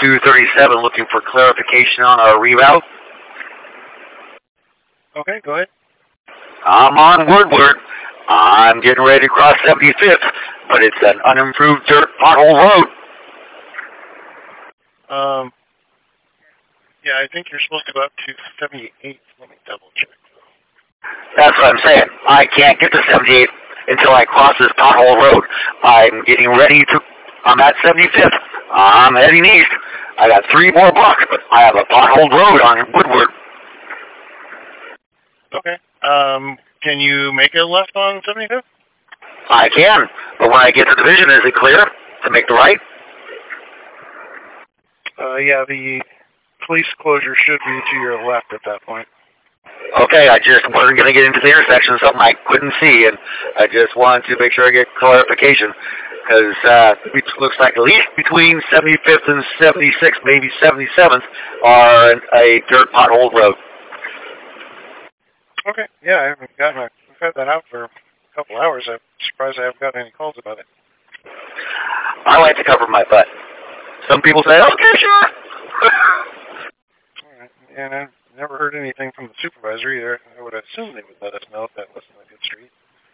4237 looking for clarification on our reroute. Okay, go ahead. I'm on Woodward. I'm getting ready to cross 75th, but it's an unimproved dirt pothole road. Yeah, I think you're supposed to go up to 78th. Let me double check. That's what I'm saying. I can't get to 78th until I cross this pothole road. I'm getting ready to... I'm at 75th. I'm heading east. I got 3 more blocks, but I have a potholed road on Woodward. Okay. Can you make a left on 75th? I can, but when I get to Division, is it clear to make the right? Yeah, the police closure should be to your left at that point. Okay, I just wasn't going to get into the intersection, something I couldn't see, and I just wanted to make sure I get clarification, because it looks like at least between 75th and 76th, maybe 77th, are a dirt pothole road. Okay, yeah, I haven't gotten I've had that out for a couple hours. I'm surprised I haven't gotten any calls about it. I like to cover my butt. Some people say, okay, sure. All right, and I've never heard anything from the supervisor either. I would assume they would let us know if that wasn't a good street.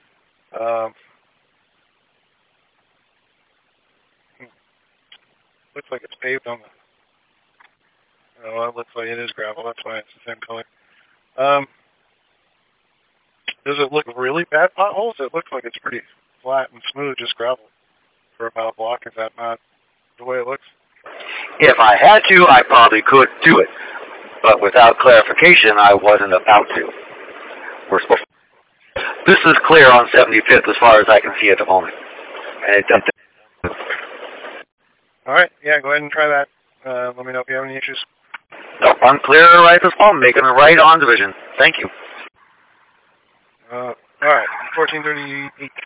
Looks like it's paved on the... Oh, it looks like it is gravel. That's why it's the same color. Does it look really bad potholes? It looks like it's pretty flat and smooth, just gravel for about a block. Is that not the way it looks? If I had to, I probably could do it. But without clarification, I wasn't about to. We're supposed to. This is clear on 75th as far as I can see at the moment. And it doesn't. All right. Yeah, go ahead and try that. Let me know if you have any issues. Nope, I'm clear right this moment, making a right on Division. Thank you. All right. 1438.